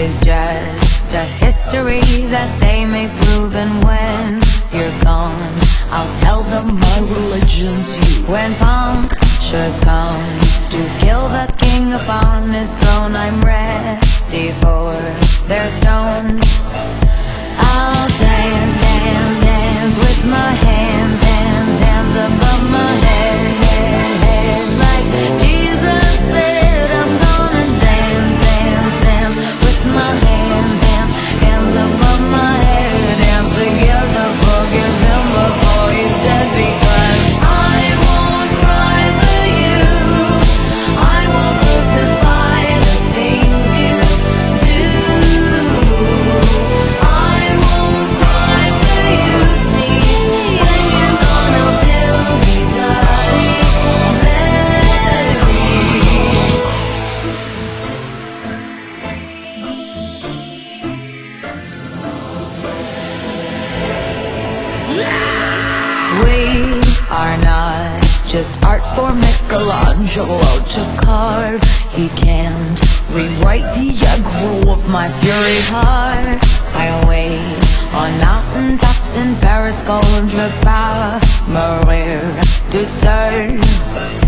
is just a history that they may prove. And when you're gone, I'll tell them my religion's you. When punctures come to kill the king upon his throne, I'm ready for their stones. I'll dance, dance, dance with my hands, hands, hands above my head, head, head. Like Jesus said, I'm gonna dance, dance, dance with my hands, hands, hands above my head. Dance together, forgive him before he's dead, because I won't cry for you. I won't crucify the things you do. I won't cry for you. See, when you're gone, I'll still be Bloody Mary. We are not just art for Michelangelo to carve. He can't rewrite the aggro of my fury heart. I wait on mountaintops in Paris, Gondra, Maria to turn.